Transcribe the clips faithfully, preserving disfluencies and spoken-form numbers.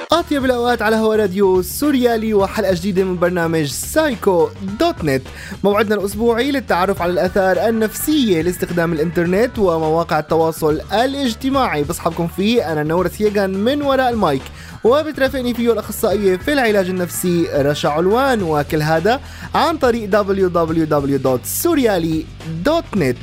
أطيب الأوقات على هوا راديو سوريالي وحلقة جديدة من برنامج سايكو دوت نت، موعدنا الأسبوعي للتعرف على الآثار النفسية لاستخدام الإنترنت ومواقع التواصل الاجتماعي. بصحبكم فيه أنا نورس ييغان من وراء المايك، وبترافقني فيه الأخصائية في العلاج النفسي رشا علوان، وكل هذا عن طريق دبليو دبليو دبليو دوت سوريالي دوت نت.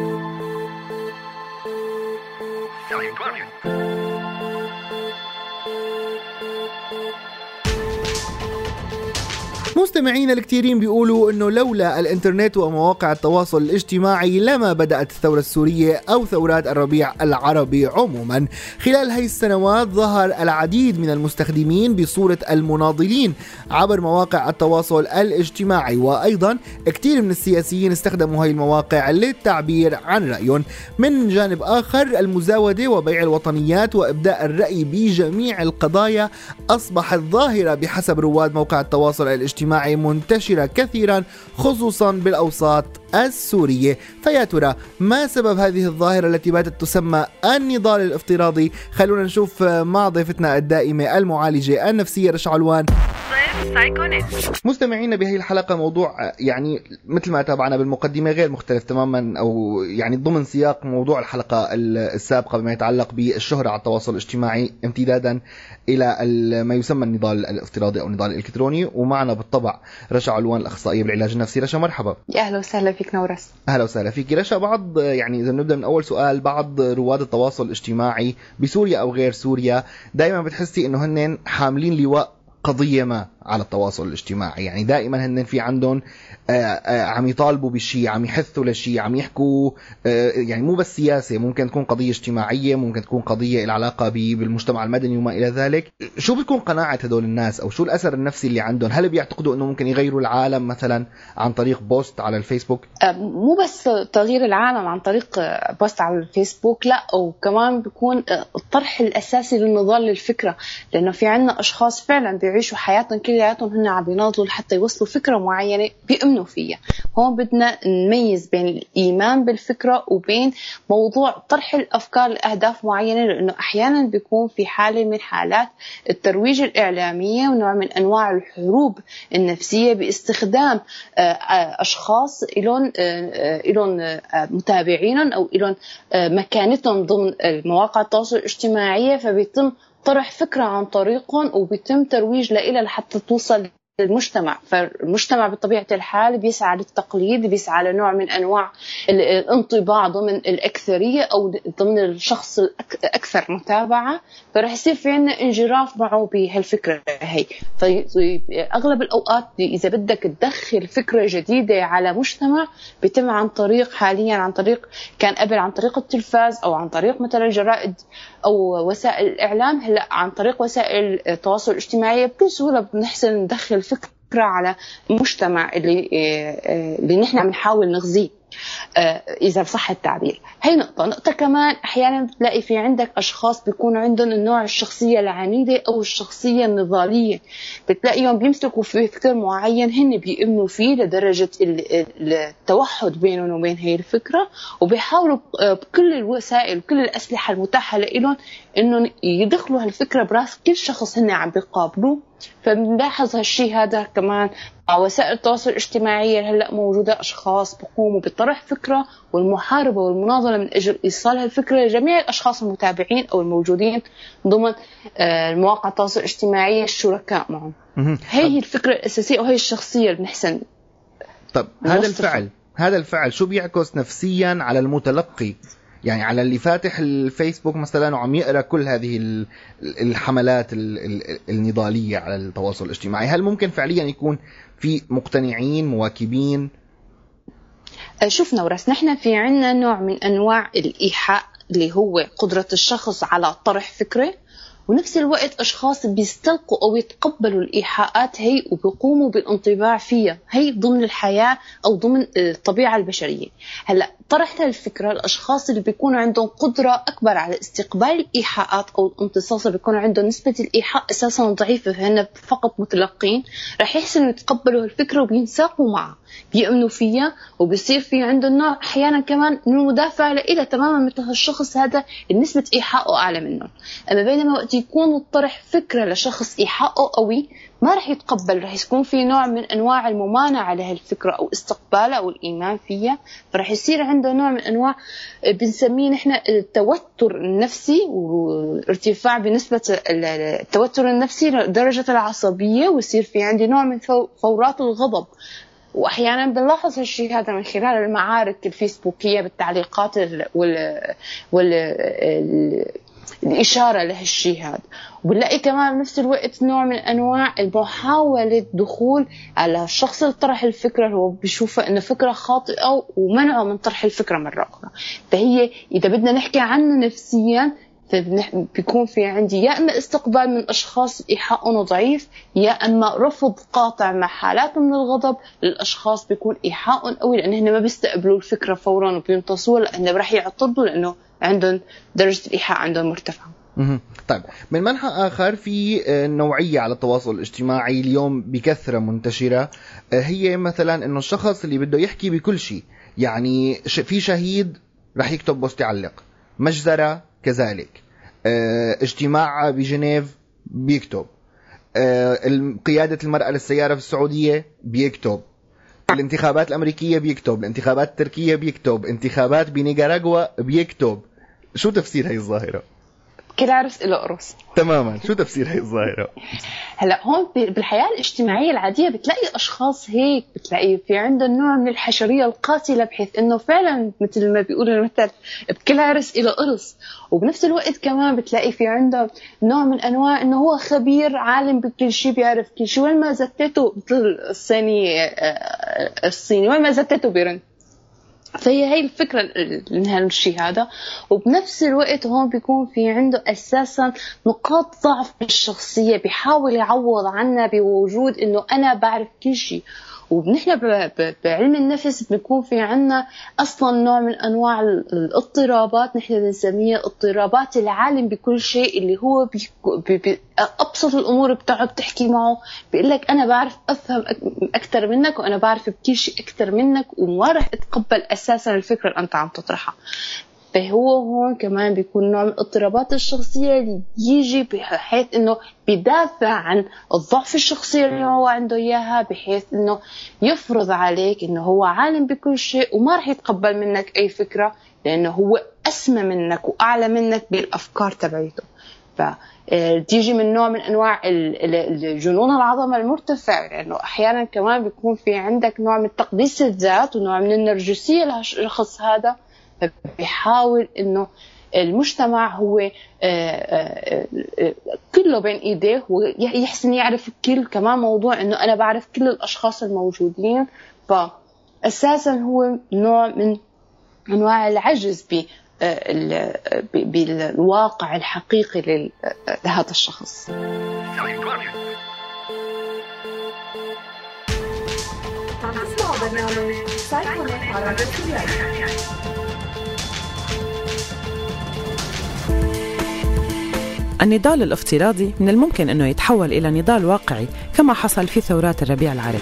مستمعينا الكثيرين بيقولوا انه لولا الانترنت ومواقع التواصل الاجتماعي لما بدأت الثورة السورية او ثورات الربيع العربي عموما. خلال هاي السنوات ظهر العديد من المستخدمين بصورة المناضلين عبر مواقع التواصل الاجتماعي، وايضا كثير من السياسيين استخدموا هاي المواقع للتعبير عن رأيهم. من جانب اخر المزاودة وبيع الوطنيات وابداء الرأي بجميع القضايا اصبحت ظاهرة بحسب رواد موقع التواصل الاجتماعي منتشرة كثيرا خصوصا بالأوساط السورية. فيا ترى ما سبب هذه الظاهرة التي باتت تسمى النضال الافتراضي؟ خلونا نشوف مع ضيفتنا الدائمة المعالجة النفسية رشا علوان. مستمعينا بهذه الحلقة موضوع يعني مثل ما تابعنا بالمقدمة غير مختلف تماما، أو يعني ضمن سياق موضوع الحلقة السابقة بما يتعلق بالشهرة على التواصل الاجتماعي امتدادا إلى ما يسمى النضال الافتراضي أو النضال الإلكتروني. ومعنا بالطبع رشا علوان الأخصائية بالعلاج النفسي. رشا مرحبا. يا أهلا وسهلا فيك نورس. أهلا وسهلا فيك رشا. بعض يعني إذا نبدأ من أول سؤال، بعض رواد التواصل الاجتماعي بسوريا أو غير سوريا دائما بتحسي إنه هن حاملين لواء قضية ما على التواصل الاجتماعي، يعني دائما هن في عندهم آآ آآ عم يطالبوا بشيء، عم يحثوا لشيء، عم يحكوا يعني مو بس سياسة، ممكن تكون قضية اجتماعية، ممكن تكون قضية العلاقة بالمجتمع المدني وما إلى ذلك. شو بتكون قناعة هدول الناس أو شو الأثر النفسي اللي عندهم؟ هل بيعتقدوا أنه ممكن يغيروا العالم مثلا عن طريق بوست على الفيسبوك؟ مو بس تغيير العالم عن طريق بوست على الفيسبوك، لا، وكمان بيكون الطرح الأساسي للنضال للفكرة، لأنه في عنا أشخاص فعلا بيعيشوا حياتهم كلياتهم هن عم بيناضلوا لحتى يوصلوا فكرة معينة بيؤمنوا فيها. هون بدنا نميز بين الإيمان بالفكرة وبين موضوع طرح الأفكار لأهداف معينة، لأنه أحيانا بيكون في حالة من حالات الترويج الإعلامية ونوع من أنواع الحروب النفسية باستخدام أشخاص إلون إلون متابعين أو إلون مكانتهم ضمن مواقع التواصل الاجتماعي، فبيتم طرح فكرة عن طريقهم وبيتم ترويج لها لحتى توصل المجتمع. فالمجتمع بطبيعة الحال بيسعى للتقليد، بيسعى لنوع من أنواع الانطباع ضمن الأكثرية أو ضمن الشخص الأكثر متابعة، فرح يصير في عنا انجراف معه بهالفكرة هي. فأغلب الأوقات إذا بدك تدخل فكرة جديدة على مجتمع بيتم عن طريق حاليا عن طريق كان قبل عن طريق التلفاز أو عن طريق مثلا الجرائد أو وسائل الإعلام، هلأ عن طريق وسائل التواصل الاجتماعي بكل سهولة بنحسن ندخل فكرة على المجتمع اللي اللي نحن عم نحاول نغذيه إذا بصح التعبير. هي نقطة. نقطة كمان أحيانا بتلاقي في عندك أشخاص بيكون عندهم النوع الشخصية العنيدة أو الشخصية النضالية، بتلاقيهم بيمسكوا في فكر معين هن بيؤمنوا فيه لدرجة التوحد بينهم وبين هي الفكرة، وبيحاولوا بكل الوسائل وكل الأسلحة المتاحة لهم إنه يدخلوا هالفكرة براس كل شخص هن عم بيقابلوه. فبنلاحظ هالشيء هذا كمان على وسائل التواصل الاجتماعي. هلأ موجودة أشخاص بقوموا بطرح فكرة والمحاربة والمناضلة من أجل إيصال هالفكرة لجميع الأشخاص المتابعين أو الموجودين ضمن المواقع التواصل الاجتماعي الشركاء معهم. هي هي الفكرة الأساسية وهي الشخصية اللي بنحسن. طب هذا الفعل هذا الفعل شو بيعكس نفسيا على المتلقي؟ يعني على اللي فاتح الفيسبوك مثلا وعم يقرأ كل هذه الحملات النضالية على التواصل الاجتماعي، هل ممكن فعليا يكون في مقتنعين مواكبين؟ شوف نورس، نحن في عنا نوع من أنواع الإيحاء اللي هو قدرة الشخص على طرح فكرة، ونفس الوقت أشخاص بيستلقوا أو يتقبلوا الإيحاءات هي وبيقوموا بالانطباع فيها. هي ضمن الحياة أو ضمن الطبيعة البشرية. هلأ طرحت الفكرة الأشخاص اللي بيكونوا عندهم قدرة أكبر على استقبال الإيحاءات أو الامتصاص، بيكونوا عندهم نسبة الإيحاء أساسا ضعيفة، فهن فقط متلقين، رح يحسنوا يتقبلوا الفكرة وبينساقوا معها، بيؤمنوا فيها، وبيصير في عندهم نوع أحيانا كمان من المدافع لإلها تماما مثل الشخص هذا نسبة إيحاءه أعلى منه. أما بينما وقت وقت يكون الطرح فكرة لشخص إيحاءه قوي ما رح يتقبل، رح يكون في نوع من أنواع الممانعة لهالفكرة أو استقبالها أو الإيمان فيها، فرح يصير عنده نوع من أنواع بنسميه نحن التوتر النفسي وارتفاع بنسبة التوتر النفسي لدرجة العصبية، ويصير في عندي نوع من فورات الغضب. وأحيانا بنلاحظ هالشيء هذا من خلال المعارك الفيسبوكية بالتعليقات وال وال الإشارة لهالشيء هذا. وبنلاقي كمان بنفس الوقت نوع من أنواع محاولة دخول على الشخص اللي طرح الفكرة اللي هو بيشوفها إنه فكرة خاطئة ومنعه من طرح الفكرة مرة أخرى. فهي إذا بدنا نحكي عنه نفسيا بيكون في عندي يا إما استقبال من أشخاص إيحاءهم ضعيف، يا إما رفض قاطع مع حالات من الغضب للأشخاص بيكون إيحاءهم قوي، لأن هن ما بيستقبلوا الفكرة فورا وبيمتصوها لأنه رح يعترضوا لأنه عندهم درجة الإيحاء عندهم مرتفعة. طيب من منحى آخر في نوعية على التواصل الاجتماعي اليوم بكثرة منتشرة، هي مثلا إنه الشخص اللي بده يحكي بكل شيء، يعني في شهيد رح يكتب بوست يعلق، مجزرة كذلك، اجتماع بجنيف بيكتب، قيادة المرأة للسيارة في السعودية بيكتب، الانتخابات الأمريكية بيكتب، الانتخابات التركية بيكتب، انتخابات بنيكاراغوا بيكتب. شو تفسير هاي الظاهرة؟ كل عرس له قرص. تماما. شو تفسير هاي الظاهرة؟ هلا هون بالحياة الاجتماعية العادية بتلاقي أشخاص هيك، بتلاقي في عندهم نوع من الحشرية القاتلة، بحيث إنه فعلا مثل ما بيقولوا المثل بكل عرس له قرص. وبنفس الوقت كمان بتلاقي في عنده نوع من أنواع إنه هو خبير عالم بكل شيء، بيعرف كل شيء، وين ما زتته مثل الصيني الصيني وين ما زتته بيرن. فهي هي الفكرة من هالشيء هذا. وبنفس الوقت هون بيكون في عنده أساسا نقاط ضعف بالشخصية بيحاول يعوض عنها بوجود إنه أنا بعرف كل شيء. ونحن بعلم النفس بيكون في عنا أصلا نوع من أنواع الاضطرابات، نحن بنسميها اضطرابات العالم بكل شيء، اللي هو بي بي أبسط الأمور بتقعد تحكي معه بيقول لك أنا بعرف أفهم أكثر منك وأنا بعرف بكل شيء أكثر منك، وما رح أتقبل أساسا الفكرة اللي أنت عم تطرحها. فهو هون كمان بيكون نوع من اضطرابات الشخصية اللي يجي بحيث إنه بيدافع عن الضعف الشخصية اللي هو عنده إياها، بحيث إنه يفرض عليك إنه هو عالم بكل شيء وما رح يتقبل منك أي فكرة، لأنه هو أسمى منك وأعلى منك بالأفكار تبعيته. فتيجي من نوع من أنواع الجنون العظمة المرتفع، لأنه أحيانا كمان بيكون في عندك نوع من تقديس الذات ونوع من النرجسية للشخص هذا. بيحاول إنه المجتمع هو كله بين إيديه ويحسن يعرف كل، كمان موضوع إنه أنا بعرف كل الأشخاص الموجودين. فأساسا هو نوع من أنواع العجز بالواقع الحقيقي لهذا الشخص. النضال الافتراضي من الممكن أنه يتحول إلى نضال واقعي كما حصل في ثورات الربيع العربي.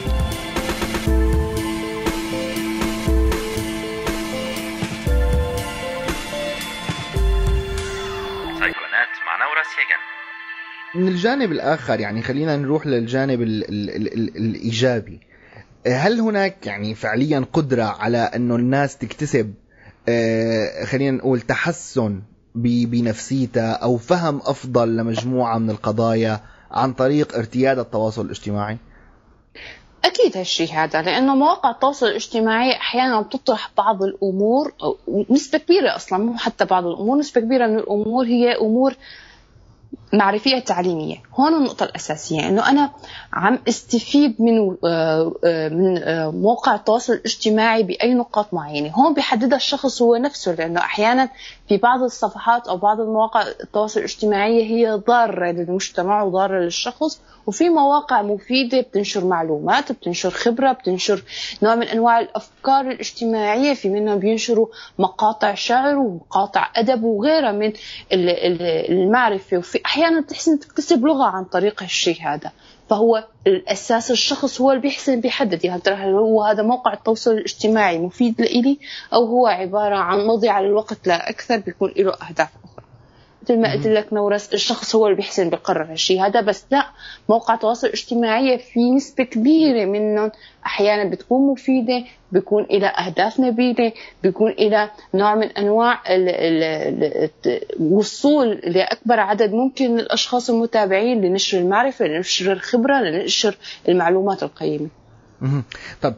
سايكونات مع نورا سيغن. من الجانب الآخر يعني خلينا نروح للجانب ال ال ال ال الإيجابي. هل هناك يعني فعليا قدرة على أنه الناس تكتسب آه خلينا نقول تحسن بنفسيتها أو فهم أفضل لمجموعة من القضايا عن طريق ارتياد التواصل الاجتماعي؟ أكيد هالشيء هذا، لأنه مواقع التواصل الاجتماعي أحيانا بتطرح بعض الأمور، نسبة كبيرة أصلا مو حتى بعض الأمور، نسبة كبيرة من الأمور هي أمور معرفية تعليمية. هون النقطة الأساسية إنه أنا عم استفيد من من موقع التواصل الاجتماعي بأي نقاط معينة. هون بيحددها الشخص هو نفسه، لأنه أحيانا في بعض الصفحات أو بعض المواقع التواصل الاجتماعية هي ضارة للمجتمع وضارة للشخص، وفي مواقع مفيدة بتنشر معلومات، بتنشر خبرة، بتنشر نوع من أنواع الأفكار الاجتماعية. في منهم بينشروا مقاطع شعر ومقاطع أدب وغيرها من المعرفة، وفي أحيانا بتحسن تكتسب لغة عن طريق هالشيء هذا. فهو الأساس الشخص هو اللي بيحسن بيحدد يعني ترى هو هذا موقع التواصل الاجتماعي مفيد لإلي أو هو عبارة عن مضيعة للوقت لا أكثر، بيكون له أهداف أخرى. مثل ما قلت لك نورس، الشخص هو اللي بيحسن بيقرر هالشيء هذا. بس لا، مواقع التواصل الاجتماعي في نسبة كبيرة منهم أحيانا بتكون مفيدة، بيكون إلى أهداف نبيلة، بيكون إلى نوع من أنواع الوصول لأكبر عدد ممكن من الأشخاص المتابعين لنشر المعرفة، لنشر الخبرة، لنشر المعلومات القيمة. طب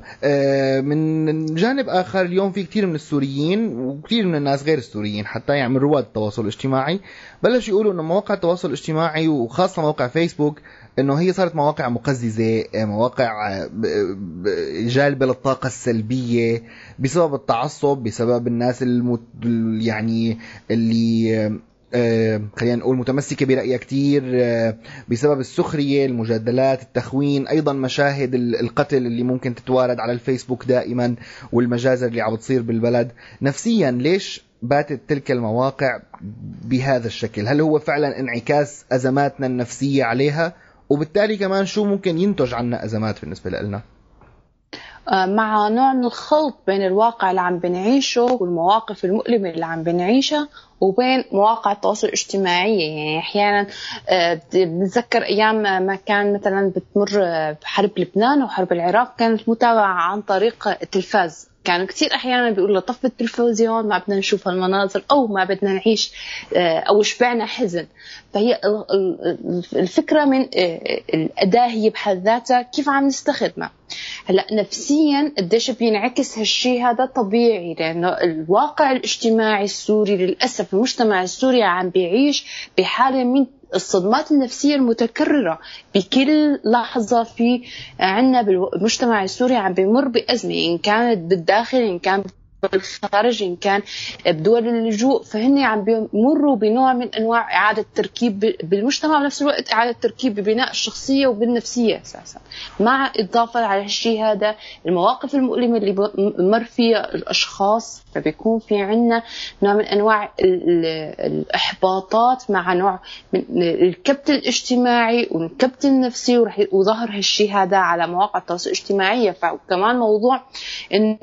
من جانب آخر، اليوم في كتير من السوريين وكتير من الناس غير السوريين حتى يعني من رواد التواصل الاجتماعي بلش يقولوا إنه مواقع التواصل الاجتماعي وخاصة موقع فيسبوك إنه هي صارت مواقع مقززة، مواقع جالبة للطاقة السلبية بسبب التعصب، بسبب الناس المت يعني اللي آه خلينا نقول متمسكة برأيها كتير، آه بسبب السخرية، المجادلات، التخوين، أيضا مشاهد القتل اللي ممكن تتوارد على الفيسبوك دائما، والمجازر اللي عم بتصير بالبلد. نفسيا ليش باتت تلك المواقع بهذا الشكل؟ هل هو فعلا انعكاس أزماتنا النفسية عليها؟ وبالتالي كمان شو ممكن ينتج عنا أزمات بالنسبة لنا؟ مع نوع من الخلط بين الواقع اللي عم بنعيشه والمواقف المؤلمة اللي عم بنعيشها وبين مواقع التواصل الاجتماعي. يعني أحيانا بنتذكر أيام ما كان مثلا بتمر بحرب لبنان وحرب العراق، كانت متابعة عن طريق التلفاز. كانوا كتير أحيانا بيقولوا طف التلفزيون، ما بدنا نشوف هالمناظر، أو ما بدنا نعيش، أو شبعنا حزن. فهي الفكرة من الأداة هي بحد ذاتها كيف عم نستخدمها. هلا نفسيا قديش بينعكس هالشيء هذا طبيعي، لأنه الواقع الاجتماعي السوري للأسف المجتمع السوري عم بيعيش بحالة من الصدمات النفسية المتكررة. بكل لحظة في عنا بالمجتمع السوري عم بيمر بأزمة، إن كانت بالداخل إن كان بالخارج إن كان بدول اللجوء، فهن عم بيمروا بنوع من أنواع إعادة تركيب بالمجتمع، ونفس الوقت إعادة تركيب ببناء الشخصية وبالنفسية أساسا. مع إضافة على هالشيء هذا المواقف المؤلمة اللي بمر فيها الأشخاص، فبيكون في عنا نوع من أنواع الإحباطات مع نوع من الكبت الاجتماعي والكبت النفسي، ورح يظهر هالشيء هذا على مواقع التواصل الاجتماعي. فكمان موضوع إنه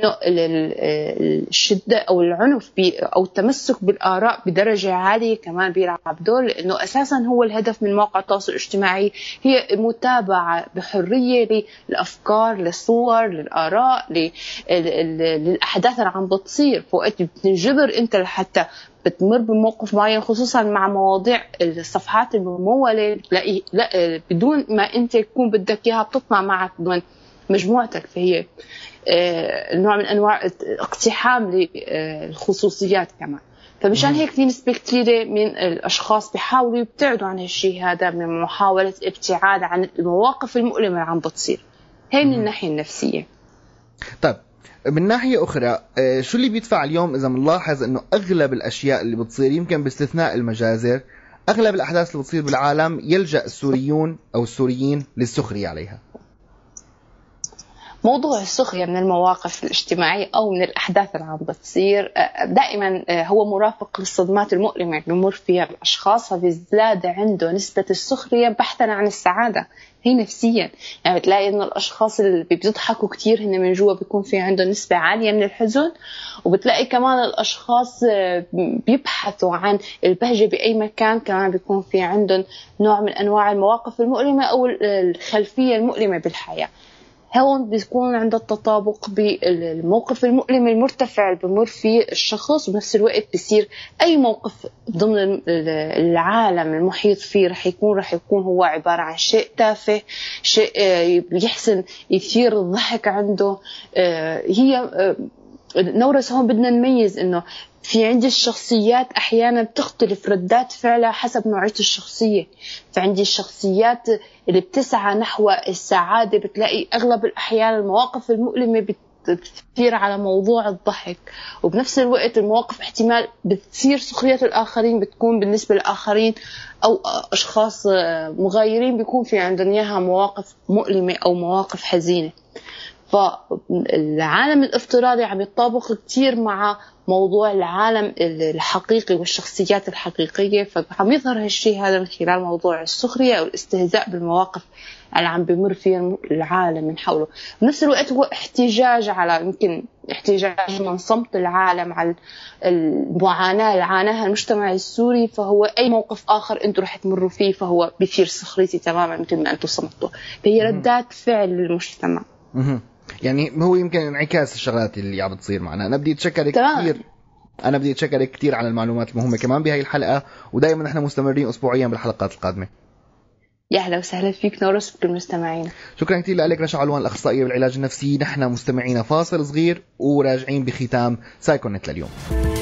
الشدة أو العنف أو التمسك بالآراء بدرجة عالية كمان بيلعب دور، لأنه أساسا هو الهدف من مواقع التواصل الاجتماعي هي متابعة بحرية للأفكار، للصور، للآراء، للأحداث اللي عم بتصير. فوقت بتنجبر أنت لحتى بتمر بموقف معين، خصوصا مع مواضيع الصفحات الممولة، تلاقي لا بدون ما أنت يكون بدك إياها بتطلع معك ضمن مجموعتك. فهي نوع من أنواع اقتحام للخصوصيات كمان. فمشان هيك في نسبة كثيرة من الأشخاص بيحاولوا يبتعدوا عن هالشيء هذا من محاولة ابتعاد عن المواقف المؤلمة اللي عم بتصير. هي من الناحية النفسية. طيب من ناحية أخرى، شو اللي بيدفع اليوم إذا منلاحظ إنه أغلب الأشياء اللي بتصير، يمكن باستثناء المجازر، أغلب الأحداث اللي بتصير بالعالم يلجأ السوريون أو السوريين للسخرية عليها؟ موضوع السخرية من المواقف الاجتماعية أو من الأحداث اللي عم بتصير دائما هو مرافق للصدمات المؤلمة اللي بمر فيها الأشخاص، فبيزداد عنده نسبة السخرية بحثا عن السعادة هي نفسيا. يعني بتلاقي إنه الأشخاص اللي بيضحكوا كتير هن من جوا بيكون في عنده نسبة عالية من الحزن، وبتلاقي كمان الأشخاص بيبحثوا عن البهجة بأي مكان كمان بيكون في عندهم نوع من أنواع المواقف المؤلمة أو الخلفية المؤلمة بالحياة. هون بيكون عنده التطابق بالموقف المؤلم المرتفع اللي بمر فيه الشخص، وبنفس الوقت بيصير أي موقف ضمن العالم المحيط فيه رح يكون رح يكون هو عبارة عن شيء تافه، شيء يحسن يثير الضحك عنده. هي نورس هون بدنا نميز إنه في عندي الشخصيات أحيانا بتختلف ردات فعلها حسب نوعية الشخصية. فعندي الشخصيات اللي بتسعى نحو السعادة بتلاقي أغلب الأحيان المواقف المؤلمة بتثير على موضوع الضحك، وبنفس الوقت المواقف احتمال بتصير سخرية الآخرين بتكون بالنسبة للآخرين أو أشخاص مغايرين بيكون في عندهم إياها مواقف مؤلمة أو مواقف حزينة. فالعالم الافتراضي عم يتطابق كتير مع موضوع العالم الحقيقي والشخصيات الحقيقية، فعم يظهر هالشيء هذا من خلال موضوع السخرية أو الاستهزاء بالمواقف اللي عم بمر فيها العالم من حوله. بنفس الوقت هو احتجاج على يمكن احتجاج من صمت العالم على المعاناة اللي عاناها المجتمع السوري، فهو أي موقف آخر أنتم رح تمروا فيه فهو بيثير سخريتي تماما مثل ما أنتم صمتوا. فهي ردات فعل للمجتمع. يعني هو يمكن انعكاس الشغلات اللي عم بتصير معنا. أنا بدي أتشكرك كثير أنا بدي أتشكرك كثير على المعلومات المهمة كمان بهاي الحلقة، ودائما نحن مستمرين أسبوعيا بالحلقات القادمة. يا أهلا وسهلا فيك نورس وكل مستمعين. شكرا كثير لك رشا علوان الأخصائية بالعلاج النفسي. نحن مستمعين فاصل صغير وراجعين بختام سايكونت لليوم.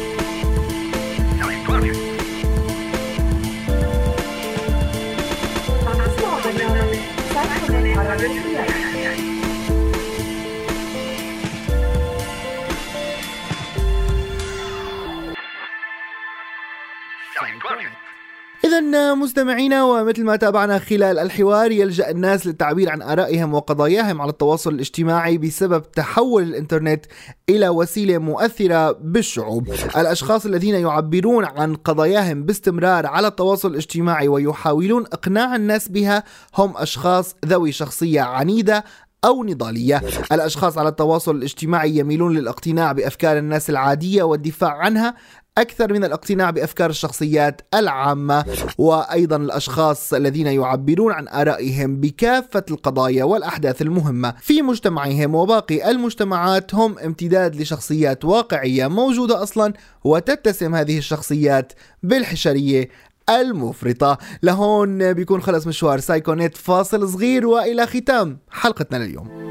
إذن مستمعينا، ومثل ما تابعنا خلال الحوار، يلجأ الناس للتعبير عن آرائهم وقضاياهم على التواصل الاجتماعي بسبب تحول الإنترنت إلى وسيلة مؤثرة بالشعوب. الأشخاص الذين يعبرون عن قضاياهم باستمرار على التواصل الاجتماعي ويحاولون إقناع الناس بها هم أشخاص ذوي شخصية عنيدة أو نضالية. الأشخاص على التواصل الاجتماعي يميلون للاقتناع بأفكار الناس العادية والدفاع عنها أكثر من الاقتناع بأفكار الشخصيات العامة. وأيضا الأشخاص الذين يعبرون عن آرائهم بكافة القضايا والأحداث المهمة في مجتمعهم وباقي المجتمعات هم امتداد لشخصيات واقعية موجودة أصلا، وتتسم هذه الشخصيات بالحشرية المفرطة. لهون بيكون خلص مشوار سايكونت، فاصل صغير وإلى ختام حلقتنا لليوم.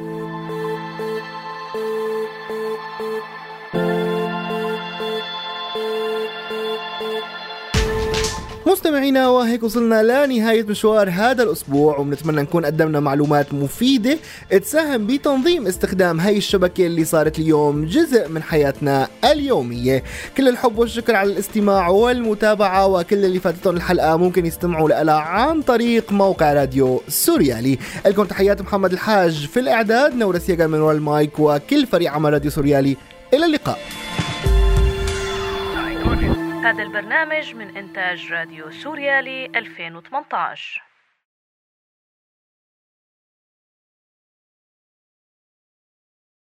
مستمعينا، وهيك وصلنا لنهاية مشوار هذا الأسبوع، وبنتمنى نكون قدمنا معلومات مفيدة تساهم بتنظيم استخدام هاي الشبكة اللي صارت اليوم جزء من حياتنا اليومية. كل الحب والشكر على الاستماع والمتابعة، وكل اللي فاتتهم الحلقة ممكن يستمعوا لها عن طريق موقع راديو سوريالي. لكم تحيات محمد الحاج في الإعداد، نورة سيغان من ورا المايك، وكل فريق عمل راديو سوريالي. إلى اللقاء. هذا البرنامج من إنتاج راديو سوريالي ألفين وثمانية عشر.